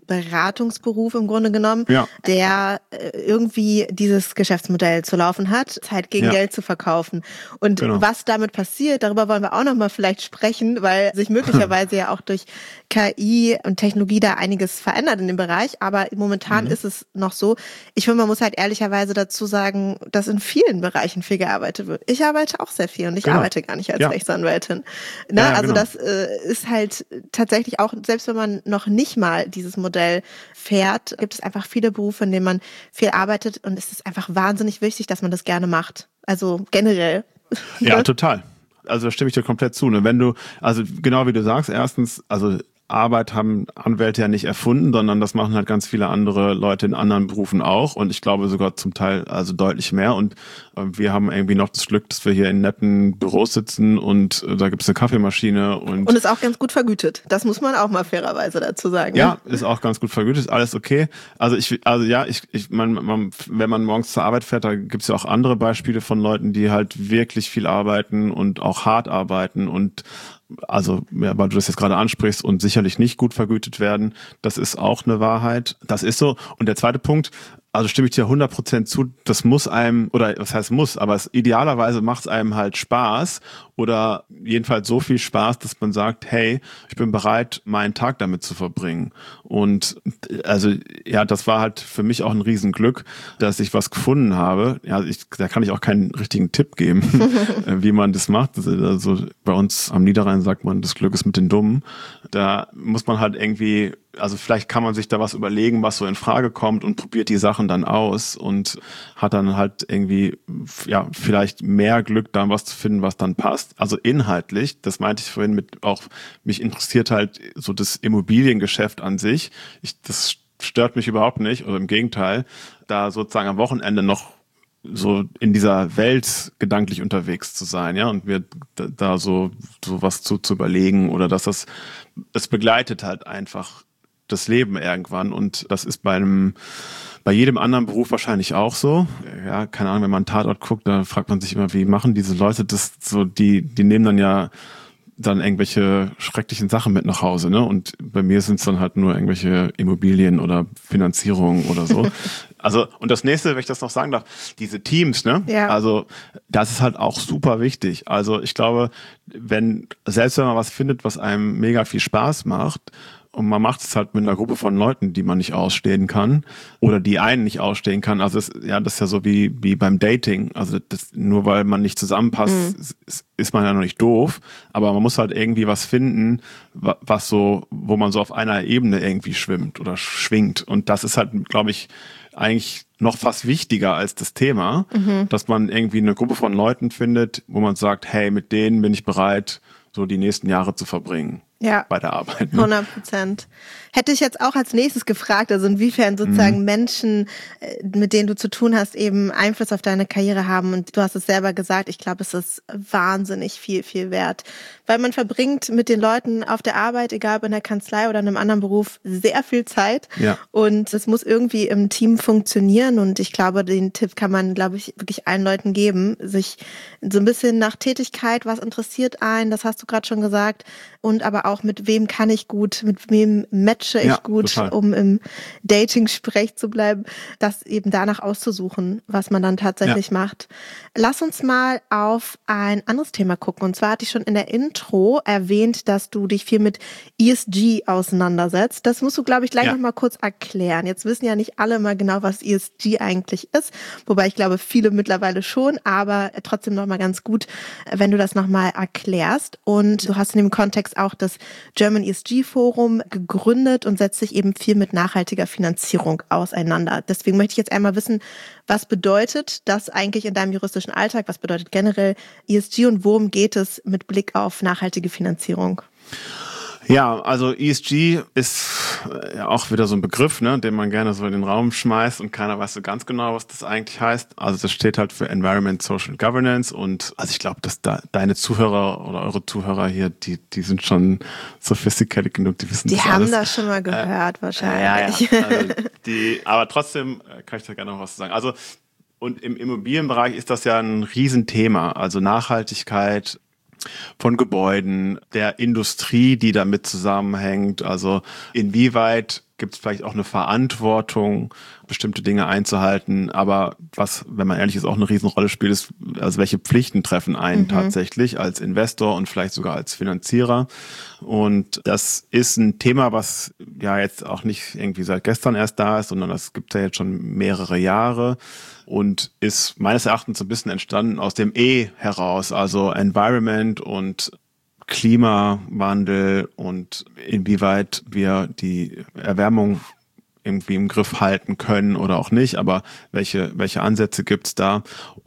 S1: Beratungsberuf im Grunde genommen,
S2: ja.
S1: der äh, irgendwie dieses Geschäftsmodell zu laufen hat, Zeit gegen
S2: ja.
S1: Geld zu verkaufen. Und
S2: genau.
S1: was damit passiert, darüber wollen wir auch nochmal vielleicht sprechen, weil sich möglicherweise ja auch durch K I und Technologie da einiges verändert in dem Bereich. Aber momentan mhm. ist es noch so, ich finde, man muss halt ehrlicherweise dazu sagen, dass in vielen Bereichen viel gearbeitet wird. Ich arbeite auch sehr viel und ich
S2: genau.
S1: arbeite gar nicht als
S2: ja.
S1: Rechtsanwältin. Ne?
S2: Ja, ja,
S1: also
S2: genau.
S1: das äh, ist halt tatsächlich auch, selbst wenn man noch nicht mal dieses Modell fährt, gibt es einfach viele Berufe, in denen man viel arbeitet und es ist einfach wahnsinnig wichtig, dass man das gerne macht. Also generell.
S2: Ja, total. Also da stimme ich dir komplett zu. Ne? Wenn du, also genau wie du sagst, erstens, also Arbeit haben Anwälte ja nicht erfunden, sondern das machen halt ganz viele andere Leute in anderen Berufen auch und ich glaube sogar zum Teil also deutlich mehr und äh, wir haben irgendwie noch das Glück, dass wir hier in netten Büros sitzen und äh, da gibt's eine Kaffeemaschine und
S1: und ist auch ganz gut vergütet. Das muss man auch mal fairerweise dazu sagen.
S2: Ja,
S1: ne?
S2: ist auch ganz gut vergütet, ist alles okay. Also ich, also ja, ich, ich, man, man, wenn man morgens zur Arbeit fährt, da gibt's ja auch andere Beispiele von Leuten, die halt wirklich viel arbeiten und auch hart arbeiten und also, ja, weil du das jetzt gerade ansprichst und sicherlich nicht gut vergütet werden, das ist auch eine Wahrheit. Das ist so. Und der zweite Punkt, also stimme ich dir hundert Prozent zu, das muss einem, oder was heißt muss, aber es, idealerweise macht es einem halt Spaß oder jedenfalls so viel Spaß, dass man sagt, hey, ich bin bereit, meinen Tag damit zu verbringen. Und also ja, das war halt für mich auch ein Riesenglück, dass ich was gefunden habe. Ja, ich, da kann ich auch keinen richtigen Tipp geben, wie man das macht. Also bei uns am Niederrhein sagt man, das Glück ist mit den Dummen. Da muss man halt irgendwie, also vielleicht kann man sich da was überlegen, was so in Frage kommt und probiert die Sachen dann aus und hat dann halt irgendwie, ja, vielleicht mehr Glück, da was zu finden, was dann passt. Also inhaltlich, das meinte ich vorhin mit auch, mich interessiert halt so das Immobiliengeschäft an sich. Ich, das stört mich überhaupt nicht, oder im Gegenteil, da sozusagen am Wochenende noch so in dieser Welt gedanklich unterwegs zu sein, ja, und mir da so, so was zu, zu überlegen oder dass das, es begleitet halt einfach das Leben irgendwann und das ist bei einem, bei jedem anderen Beruf wahrscheinlich auch so. Ja, keine Ahnung, wenn man einen Tatort guckt, da fragt man sich immer, wie machen diese Leute das so, die, die nehmen dann ja dann irgendwelche schrecklichen Sachen mit nach Hause, ne? Und bei mir sind es dann halt nur irgendwelche Immobilien oder Finanzierung oder so. Also, und das nächste, wenn ich das noch sagen darf, diese Teams, ne?
S1: Ja.
S2: Also, das ist halt auch super wichtig. Also, ich glaube, wenn, selbst wenn man was findet, was einem mega viel Spaß macht, und man macht es halt mit einer Gruppe von Leuten, die man nicht ausstehen kann oder die einen nicht ausstehen kann. Also das, ja, das ist ja so wie wie beim Dating. Also das, nur weil man nicht zusammenpasst, mhm. ist, ist man ja noch nicht doof. Aber man muss halt irgendwie was finden, was so, wo man so auf einer Ebene irgendwie schwimmt oder schwingt. Und das ist halt, glaube ich, eigentlich noch fast wichtiger als das Thema, mhm. dass man irgendwie eine Gruppe von Leuten findet, wo man sagt, hey, mit denen bin ich bereit, so die nächsten Jahre zu verbringen. Ja, bei der Arbeit. Ne?
S1: hundert Prozent. Hätte ich jetzt auch als nächstes gefragt, also inwiefern sozusagen mhm. Menschen, mit denen du zu tun hast, eben Einfluss auf deine Karriere haben. Und du hast es selber gesagt, ich glaube, es ist wahnsinnig viel, viel wert. Weil man verbringt mit den Leuten auf der Arbeit, egal ob in der Kanzlei oder in einem anderen Beruf, sehr viel Zeit.
S2: Ja.
S1: Und es muss irgendwie im Team funktionieren. Und ich glaube, den Tipp kann man, glaube ich, wirklich allen Leuten geben, sich so ein bisschen nach Tätigkeit, was interessiert einen, das hast du gerade schon gesagt, und aber auch mit wem kann ich gut, mit wem matche ich ja, gut, total. Um im Dating-Sprech zu bleiben, das eben danach auszusuchen, was man dann tatsächlich ja. macht. Lass uns mal auf ein anderes Thema gucken. Und zwar hatte ich schon in der Intro erwähnt, dass du dich viel mit E S G auseinandersetzt. Das musst du, glaube ich, gleich ja. noch mal kurz erklären. Jetzt wissen ja nicht alle mal genau, was E S G eigentlich ist, wobei ich glaube, viele mittlerweile schon, aber trotzdem noch mal ganz gut, wenn du das noch mal erklärst. Und du hast in dem Kontext auch das German E S G Forum gegründet und setzt sich eben viel mit nachhaltiger Finanzierung auseinander. Deswegen möchte ich jetzt einmal wissen, was bedeutet das eigentlich in deinem juristischen Alltag? Was bedeutet generell E S G und worum geht es mit Blick auf nachhaltige Finanzierung?
S2: Ja, also E S G ist ja auch wieder so ein Begriff, ne, den man gerne so in den Raum schmeißt und keiner weiß so ganz genau, was das eigentlich heißt. Also das steht halt für Environment, Social Governance und also ich glaube, dass da deine Zuhörer oder eure Zuhörer hier, die die sind schon sophisticated genug, die wissen
S1: die
S2: das
S1: haben
S2: alles.
S1: Das schon mal gehört äh, wahrscheinlich.
S2: Ja, ja. Also die, aber trotzdem kann ich da gerne noch was sagen. Also und im Immobilienbereich ist das ja ein Riesenthema, also Nachhaltigkeit von Gebäuden, der Industrie, die damit zusammenhängt. Also inwieweit gibt es vielleicht auch eine Verantwortung, bestimmte Dinge einzuhalten. Aber was, wenn man ehrlich ist, auch eine Riesenrolle spielt, ist, also welche Pflichten treffen einen mhm. tatsächlich als Investor und vielleicht sogar als Finanzierer. Und das ist ein Thema, was ja jetzt auch nicht irgendwie seit gestern erst da ist, sondern das gibt es ja jetzt schon mehrere Jahre und ist meines Erachtens so ein bisschen entstanden aus dem E heraus, also Environment und Klimawandel und inwieweit wir die Erwärmung irgendwie im Griff halten können oder auch nicht, aber welche welche Ansätze gibt's da?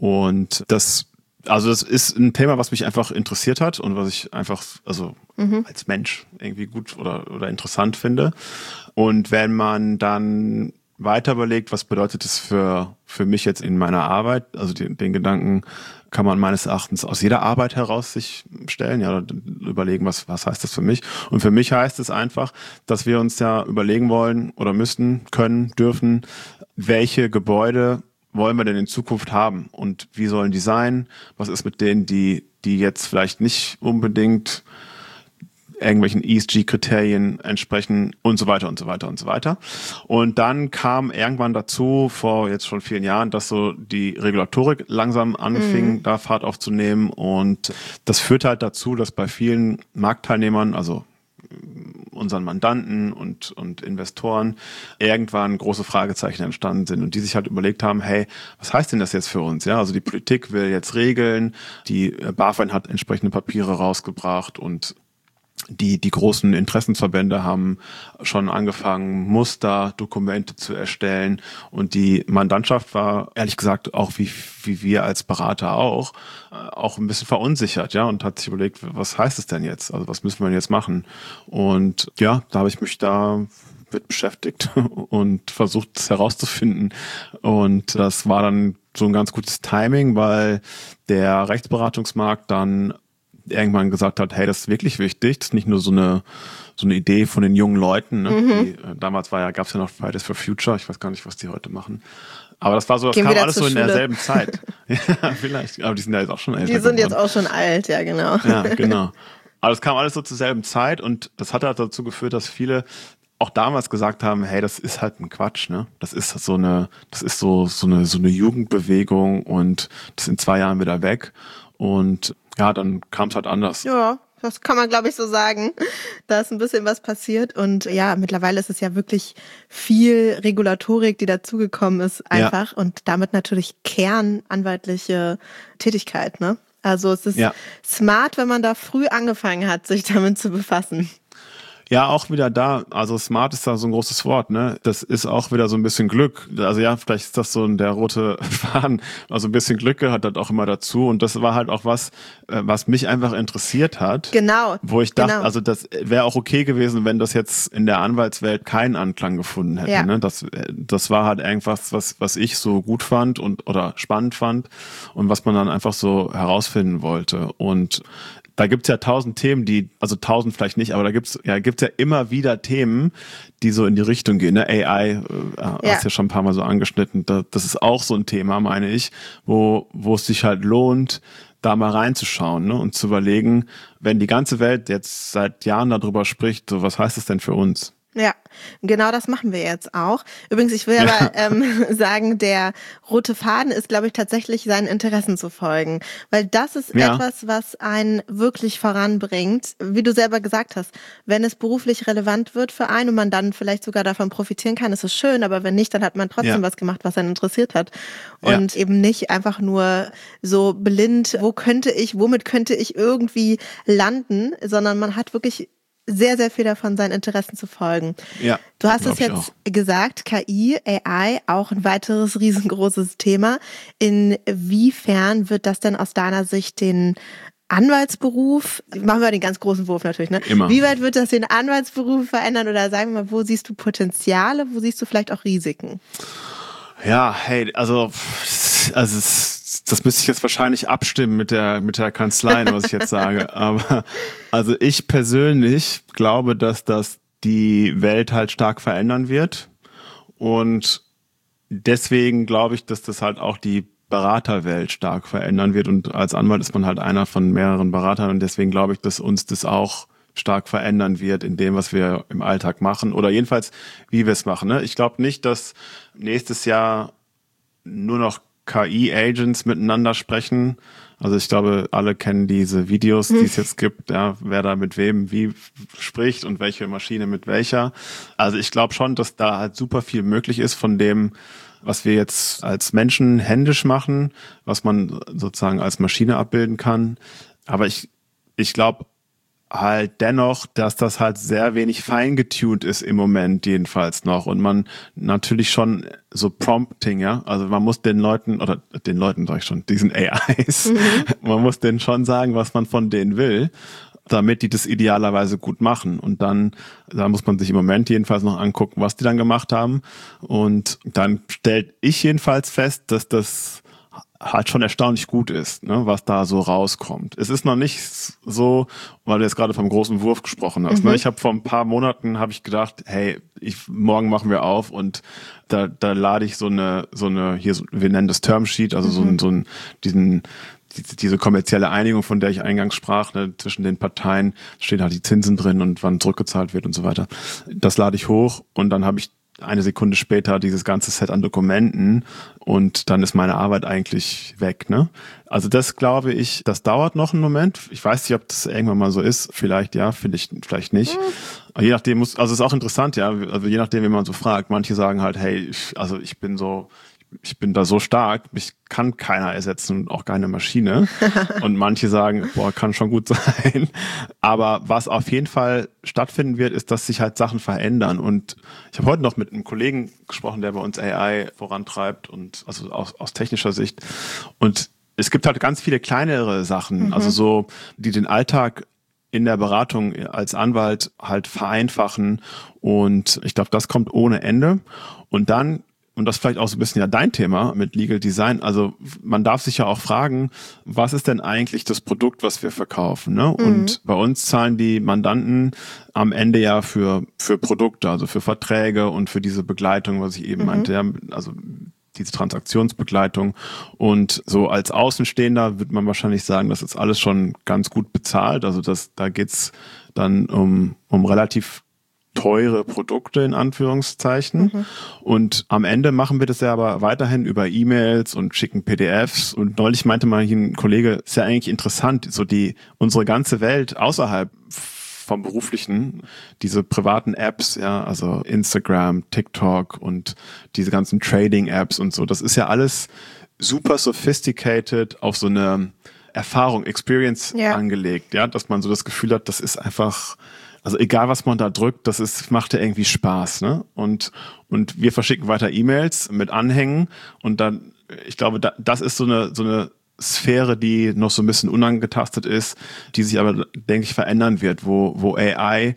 S2: Und das, also das ist ein Thema, was mich einfach interessiert hat und was ich einfach also mhm. als Mensch irgendwie gut oder oder interessant finde. Und wenn man dann weiter überlegt, was bedeutet es für für mich jetzt in meiner Arbeit, also den, den Gedanken kann man meines Erachtens aus jeder Arbeit heraus sich stellen, ja, oder überlegen, was, was heißt das für mich? Und für mich heißt es einfach, dass wir uns ja überlegen wollen oder müssen, können, dürfen, welche Gebäude wollen wir denn in Zukunft haben und wie sollen die sein? Was ist mit denen, die, die jetzt vielleicht nicht unbedingt irgendwelchen E S G-Kriterien entsprechen und so weiter und so weiter und so weiter. Und dann kam irgendwann dazu, vor jetzt schon vielen Jahren, dass so die Regulatorik langsam anfing, mhm. da Fahrt aufzunehmen. Und das führt halt dazu, dass bei vielen Marktteilnehmern, also unseren Mandanten und, und Investoren, irgendwann große Fragezeichen entstanden sind und die sich halt überlegt haben, hey, was heißt denn das jetzt für uns? Ja, also die Politik will jetzt regeln, die BaFin hat entsprechende Papiere rausgebracht und Die, die großen Interessenverbände haben schon angefangen, Muster, Dokumente zu erstellen. Und die Mandantschaft war, ehrlich gesagt, auch wie, wie wir als Berater auch, auch ein bisschen verunsichert, ja, und hat sich überlegt, was heißt es denn jetzt? Also was müssen wir denn jetzt machen? Und ja, da habe ich mich da mit beschäftigt und versucht, es herauszufinden. Und das war dann so ein ganz gutes Timing, weil der Rechtsberatungsmarkt dann irgendwann gesagt hat, hey, das ist wirklich wichtig, das ist nicht nur so eine so eine Idee von den jungen Leuten. Ne? Mhm. Die, äh, damals war ja, gab es ja noch Fridays for Future, ich weiß gar nicht, was die heute machen. Aber das war so, das Gehen kam alles so in Schule. derselben Zeit. Ja, vielleicht, aber die sind ja jetzt auch schon älter
S1: Die sind
S2: geworden.
S1: jetzt auch schon alt, ja genau.
S2: Ja, genau. Aber das kam alles so zur selben Zeit und das hat halt dazu geführt, dass viele auch damals gesagt haben, hey, das ist halt ein Quatsch, ne? Das ist so eine, das ist so so eine so eine Jugendbewegung und das ist in zwei Jahren wieder weg. Und ja, dann kam es halt anders.
S1: Ja, das kann man, glaube ich, so sagen. Da ist ein bisschen was passiert. Und ja, mittlerweile ist es ja wirklich viel Regulatorik, die dazugekommen ist einfach. Ja. Und damit natürlich kernanwaltliche Tätigkeit, ne? Also es ist ja. smart, wenn man da früh angefangen hat, sich damit zu befassen.
S2: Ja, auch wieder da, also smart ist da so ein großes Wort, ne? Das ist auch wieder so ein bisschen Glück. Also ja, vielleicht ist das so der rote Faden. Also ein bisschen Glück gehört halt auch immer dazu. Und das war halt auch was, was mich einfach interessiert hat.
S1: Genau.
S2: Wo ich dachte,
S1: genau.
S2: also das wäre auch okay gewesen, wenn das jetzt in der Anwaltswelt keinen Anklang gefunden hätte. Ja. Ne? Das, das war halt irgendwas, was, was ich so gut fand und oder spannend fand und was man dann einfach so herausfinden wollte. Und da gibt's ja tausend Themen, die, also tausend vielleicht nicht, aber da gibt's ja gibt's ja immer wieder Themen, die so in die Richtung gehen. Ne? A I, äh, ja. hast ja schon ein paar Mal so angeschnitten. Da, das ist auch so ein Thema, meine ich, wo wo es sich halt lohnt, da mal reinzuschauen, ne? Und zu überlegen, wenn die ganze Welt jetzt seit Jahren darüber spricht, so was heißt das denn für uns?
S1: Ja, genau das machen wir jetzt auch. Übrigens, ich will ja. aber ähm, sagen, der rote Faden ist, glaube ich, tatsächlich seinen Interessen zu folgen. Weil das ist ja. etwas, was einen wirklich voranbringt. Wie du selber gesagt hast, wenn es beruflich relevant wird für einen und man dann vielleicht sogar davon profitieren kann, ist es schön. Aber wenn nicht, dann hat man trotzdem ja. was gemacht, was einen interessiert hat. Und ja. eben nicht einfach nur so blind, wo könnte ich, womit könnte ich irgendwie landen, sondern man hat wirklich sehr, sehr viel davon, seinen Interessen zu folgen.
S2: Ja,
S1: du hast es jetzt
S2: auch.
S1: gesagt, K I, A I, auch ein weiteres riesengroßes Thema. Inwiefern wird das denn aus deiner Sicht den Anwaltsberuf, machen wir den ganz großen Wurf natürlich, ne?
S2: Immer.
S1: Wie weit wird das den Anwaltsberuf verändern oder sagen wir mal, wo siehst du Potenziale, wo siehst du vielleicht auch Risiken?
S2: Ja, hey, also, also es das müsste ich jetzt wahrscheinlich abstimmen mit der mit der Kanzlei, was ich jetzt sage. Aber also ich persönlich glaube, dass das die Welt halt stark verändern wird. Und deswegen glaube ich, dass das halt auch die Beraterwelt stark verändern wird. Und als Anwalt ist man halt einer von mehreren Beratern. Und deswegen glaube ich, dass uns das auch stark verändern wird in dem, was wir im Alltag machen oder jedenfalls, wie wir es machen. Ne? Ich glaube nicht, dass nächstes Jahr nur noch K I-Agents miteinander sprechen. Also ich glaube, alle kennen diese Videos, die es jetzt gibt, ja, wer da mit wem wie spricht und welche Maschine mit welcher. Also ich glaube schon, dass da halt super viel möglich ist von dem, was wir jetzt als Menschen händisch machen, was man sozusagen als Maschine abbilden kann. Aber ich, ich glaube halt dennoch, dass das halt sehr wenig feingetuned ist im Moment jedenfalls noch und man natürlich schon so Prompting, ja, also man muss den Leuten, oder den Leuten sag ich schon, diesen A Is, mhm. man muss denen schon sagen, was man von denen will, damit die das idealerweise gut machen und dann, da muss man sich im Moment jedenfalls noch angucken, was die dann gemacht haben und dann stellt ich jedenfalls fest, dass das halt schon erstaunlich gut ist, ne, was da so rauskommt. Es ist noch nicht so, weil du jetzt gerade vom großen Wurf gesprochen hast. Mhm. Ne? Ich habe vor ein paar Monaten habe ich gedacht, hey, ich, morgen machen wir auf und da, da lade ich so eine, so eine, hier, so, wir nennen das Termsheet, also mhm. so ein, so ein, diesen, die, diese kommerzielle Einigung, von der ich eingangs sprach, ne, zwischen den Parteien stehen halt die Zinsen drin und wann zurückgezahlt wird und so weiter. Das lade ich hoch und dann habe ich eine Sekunde später dieses ganze Set an Dokumenten und dann ist meine Arbeit eigentlich weg, ne? Also das glaube ich, das dauert noch einen Moment. Ich weiß nicht, ob das irgendwann mal so ist. Vielleicht ja, vielleicht, vielleicht nicht. Mhm. Je nachdem muss, also es ist auch interessant, ja. Also je nachdem, wie man so fragt. Manche sagen halt, hey, ich, also ich bin so, ich bin da so stark, mich kann keiner ersetzen und auch keine Maschine. Und manche sagen, boah, kann schon gut sein. Aber was auf jeden Fall stattfinden wird, ist, dass sich halt Sachen verändern. Und ich habe heute noch mit einem Kollegen gesprochen, der bei uns A I vorantreibt und also aus, aus technischer Sicht. Und es gibt halt ganz viele kleinere Sachen, mhm. also so, die den Alltag in der Beratung als Anwalt halt vereinfachen. Und ich glaube, das kommt ohne Ende. Und dann und das ist vielleicht auch so ein bisschen ja dein Thema mit Legal Design. Also man darf sich ja auch fragen, was ist denn eigentlich das Produkt, was wir verkaufen? Ne? Mhm. Und bei uns zahlen die Mandanten am Ende ja für für Produkte, also für Verträge und für diese Begleitung, was ich eben mhm. meinte, ja, also diese Transaktionsbegleitung. Und so als Außenstehender wird man wahrscheinlich sagen, das ist alles schon ganz gut bezahlt. Also das, da geht's dann um um relativ teure Produkte in Anführungszeichen. Mhm. Und am Ende machen wir das ja aber weiterhin über E-Mails und schicken P D Fs. Und neulich meinte mal hier ein Kollege, ist ja eigentlich interessant, so die unsere ganze Welt außerhalb vom Beruflichen, diese privaten Apps, ja, also Instagram, TikTok und diese ganzen Trading-Apps und so, das ist ja alles super sophisticated auf so eine Erfahrung, Experience ja. angelegt, ja, dass man so das Gefühl hat, das ist einfach, also egal, was man da drückt, das ist, macht ja irgendwie Spaß, ne? Und, und wir verschicken weiter E-Mails mit Anhängen und dann, ich glaube, da, das ist so eine, so eine Sphäre, die noch so ein bisschen unangetastet ist, die sich aber, denke ich, verändern wird, wo, wo A I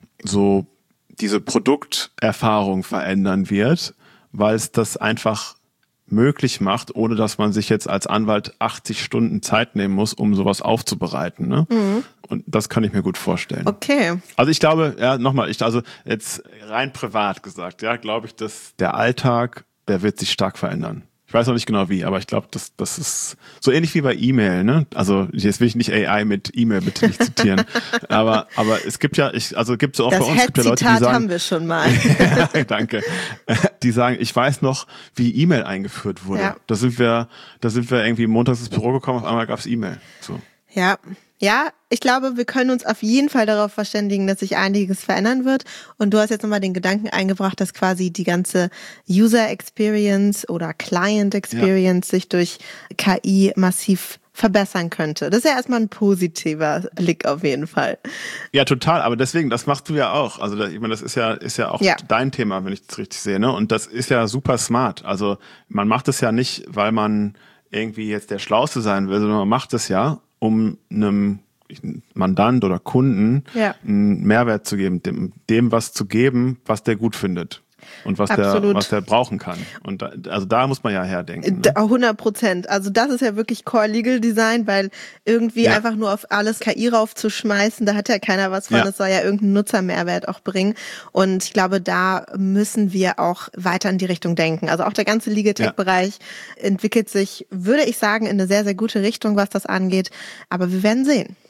S2: so diese Produkterfahrung verändern wird, weil es das einfach möglich macht, ohne dass man sich jetzt als Anwalt achtzig Stunden Zeit nehmen muss, um sowas aufzubereiten. Ne? Mhm. Und das kann ich mir gut vorstellen.
S1: Okay.
S2: Also ich glaube, ja, nochmal, ich, also jetzt rein privat gesagt, ja, glaube ich, dass der Alltag, der wird sich stark verändern. Ich weiß noch nicht genau wie, aber ich glaube, das, das ist so ähnlich wie bei E-Mail, ne? Also jetzt will ich nicht A I mit E-Mail bitte nicht zitieren, aber aber es gibt ja, ich, also gibt es auch
S1: das
S2: bei uns gibt ja Leute, die sagen,
S1: haben wir schon mal.
S2: Ja, danke. Die sagen, ich weiß noch, wie E-Mail eingeführt wurde. Ja. Da sind wir, da sind wir irgendwie montags ins Büro gekommen, auf einmal gab's E-Mail. So.
S1: Ja. Ja, ich glaube, wir können uns auf jeden Fall darauf verständigen, dass sich einiges verändern wird. Und du hast jetzt nochmal den Gedanken eingebracht, dass quasi die ganze User Experience oder Client Experience ja. sich durch K I massiv verbessern könnte. Das ist ja erstmal ein positiver Blick auf jeden Fall.
S2: Ja, total. Aber deswegen, das machst du ja auch. Also ich meine, das ist ja ist ja auch ja. dein Thema, wenn ich das richtig sehe. Ne? Und das ist ja super smart. Also man macht es ja nicht, weil man irgendwie jetzt der Schlauste sein will, sondern man macht es ja, um einem Mandant oder Kunden ja. einen Mehrwert zu geben, dem, dem was zu geben, was der gut findet und was Absolut. der was der brauchen kann. Und da, also da muss man ja herdenken. Ne?
S1: hundert Prozent. Also das ist ja wirklich Core Legal Design, weil irgendwie ja. einfach nur auf alles K I raufzuschmeißen, da hat ja keiner was von. Es ja. soll ja irgendeinen Nutzermehrwert auch bringen. Und ich glaube, da müssen wir auch weiter in die Richtung denken. Also auch der ganze Legal Tech-Bereich ja. entwickelt sich, würde ich sagen, in eine sehr, sehr gute Richtung, was das angeht. Aber wir werden sehen.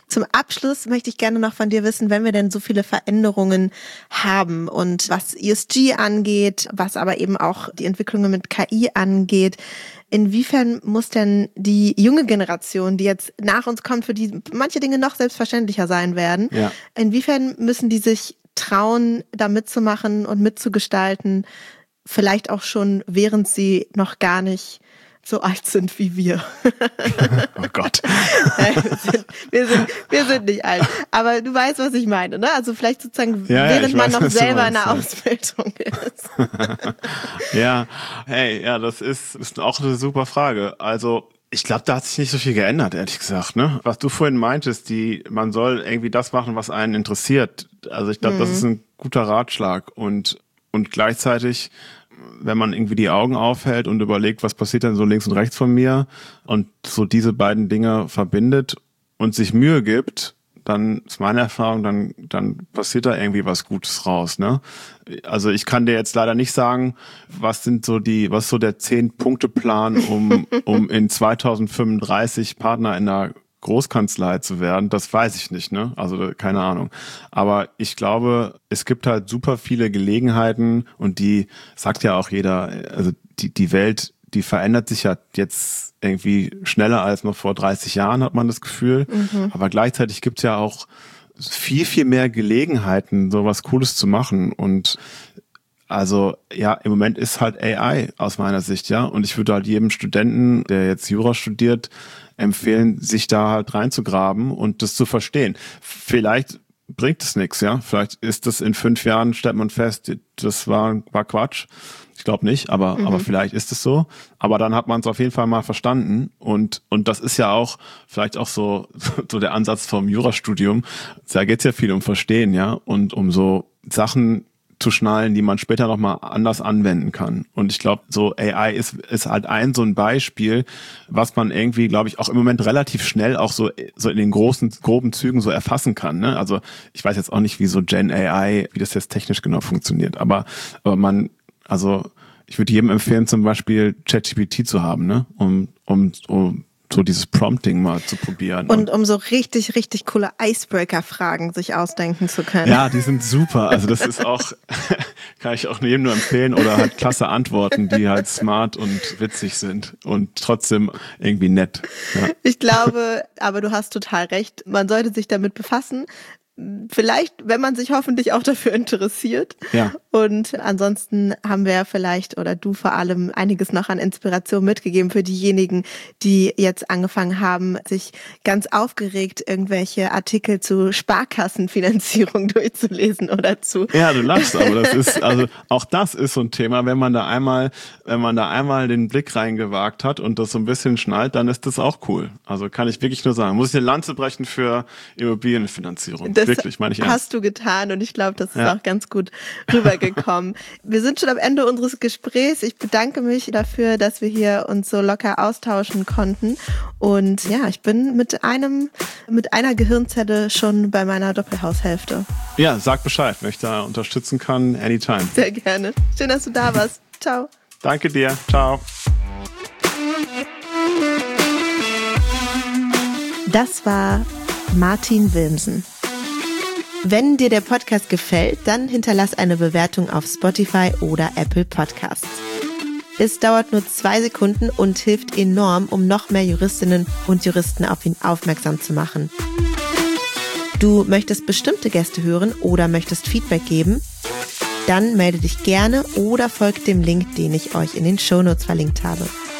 S1: Zum Abschluss möchte ich gerne noch von dir wissen, wenn wir denn so viele Veränderungen haben und was E S G angeht, was aber eben auch die Entwicklungen mit K I angeht, inwiefern muss denn die junge Generation, die jetzt nach uns kommt, für die manche Dinge noch selbstverständlicher sein werden,
S2: ja.
S1: inwiefern müssen die sich trauen, da mitzumachen und mitzugestalten, vielleicht auch schon, während sie noch gar nicht so alt sind wie wir.
S2: Oh Gott.
S1: Nein, wir, sind, wir, sind, wir sind nicht alt. Aber du weißt, was ich meine, ne? Also vielleicht sozusagen,
S2: ja,
S1: während
S2: ja,
S1: man
S2: weiß,
S1: noch selber
S2: meinst,
S1: in der Ausbildung ist.
S2: Ja, hey, ja, das ist, ist auch eine super Frage. Also ich glaube, da hat sich nicht so viel geändert, ehrlich gesagt, ne? Was du vorhin meintest, die, man soll irgendwie das machen, was einen interessiert. Also ich glaube, mhm. das ist ein guter Ratschlag und, und gleichzeitig, wenn man irgendwie die Augen aufhält und überlegt, was passiert denn so links und rechts von mir und so diese beiden Dinge verbindet und sich Mühe gibt, dann ist meine Erfahrung, dann dann passiert da irgendwie was Gutes raus, ne? Also ich kann dir jetzt leider nicht sagen, was sind so die, was ist so der zehn-Punkte-Plan, um um in zweitausendfünfunddreißig Partner in einer Großkanzlei zu werden, das weiß ich nicht, ne? Also keine Ahnung. Aber ich glaube, es gibt halt super viele Gelegenheiten und die sagt ja auch jeder, also die die Welt, die verändert sich ja jetzt irgendwie schneller als noch vor dreißig Jahren, hat man das Gefühl. Mhm. Aber gleichzeitig gibt's ja auch viel, viel mehr Gelegenheiten, sowas Cooles zu machen. Und also ja, im Moment ist halt A I aus meiner Sicht, ja. Und ich würde halt jedem Studenten, der jetzt Jura studiert, empfehlen, sich da halt reinzugraben und das zu verstehen. Vielleicht bringt es nichts, ja. Vielleicht ist das in fünf Jahren, stellt man fest, das war, war Quatsch. Ich glaube nicht, aber mhm. aber vielleicht ist es so. Aber dann hat man es auf jeden Fall mal verstanden und und das ist ja auch vielleicht auch so so der Ansatz vom Jurastudium. Da geht es ja viel um Verstehen, ja, und um so Sachen zu schnallen, die man später nochmal anders anwenden kann. Und ich glaube, so A I ist ist halt ein so ein Beispiel, was man irgendwie, glaube ich, auch im Moment relativ schnell auch so so in den großen, groben Zügen so erfassen kann. Ne? Also ich weiß jetzt auch nicht, wie so Gen A I, wie das jetzt technisch genau funktioniert, aber aber man, also ich würde jedem empfehlen, zum Beispiel ChatGPT zu haben, ne, um um um so dieses Prompting mal zu probieren.
S1: Und um so richtig, richtig coole Icebreaker-Fragen sich ausdenken zu können.
S2: Ja, die sind super. Also das ist auch, kann ich auch jedem nur empfehlen, oder halt klasse Antworten, die halt smart und witzig sind und trotzdem irgendwie nett. Ja.
S1: Ich glaube, aber du hast total recht, man sollte sich damit befassen. Vielleicht, wenn man sich hoffentlich auch dafür interessiert.
S2: Ja.
S1: Und ansonsten haben wir vielleicht, oder du vor allem, einiges noch an Inspiration mitgegeben für diejenigen, die jetzt angefangen haben, sich ganz aufgeregt irgendwelche Artikel zu Sparkassenfinanzierung durchzulesen oder zu.
S2: Ja, du lachst, aber das ist, also auch das ist so ein Thema, wenn man da einmal, wenn man da einmal den Blick reingewagt hat und das so ein bisschen schnallt, dann ist das auch cool. Also kann ich wirklich nur sagen, muss ich eine Lanze brechen für Immobilienfinanzierung.
S1: Das
S2: wirklich, meine ich ernst.
S1: Hast du getan und ich glaube, das ist
S2: ja.
S1: auch ganz gut rübergekommen. Wir sind schon am Ende unseres Gesprächs. Ich bedanke mich dafür, dass wir hier uns so locker austauschen konnten. Und ja, ich bin mit einem, mit einer Gehirnzelle schon bei meiner Doppelhaushälfte.
S2: Ja, sag Bescheid, wenn ich da unterstützen kann, anytime.
S1: Sehr gerne. Schön, dass du da warst. Ciao.
S2: Danke dir. Ciao.
S1: Das war Martin Wilmsen. Wenn dir der Podcast gefällt, dann hinterlass eine Bewertung auf Spotify oder Apple Podcasts. Es dauert nur zwei Sekunden und hilft enorm, um noch mehr Juristinnen und Juristen auf ihn aufmerksam zu machen. Du möchtest bestimmte Gäste hören oder möchtest Feedback geben? Dann melde dich gerne oder folgt dem Link, den ich euch in den Shownotes verlinkt habe.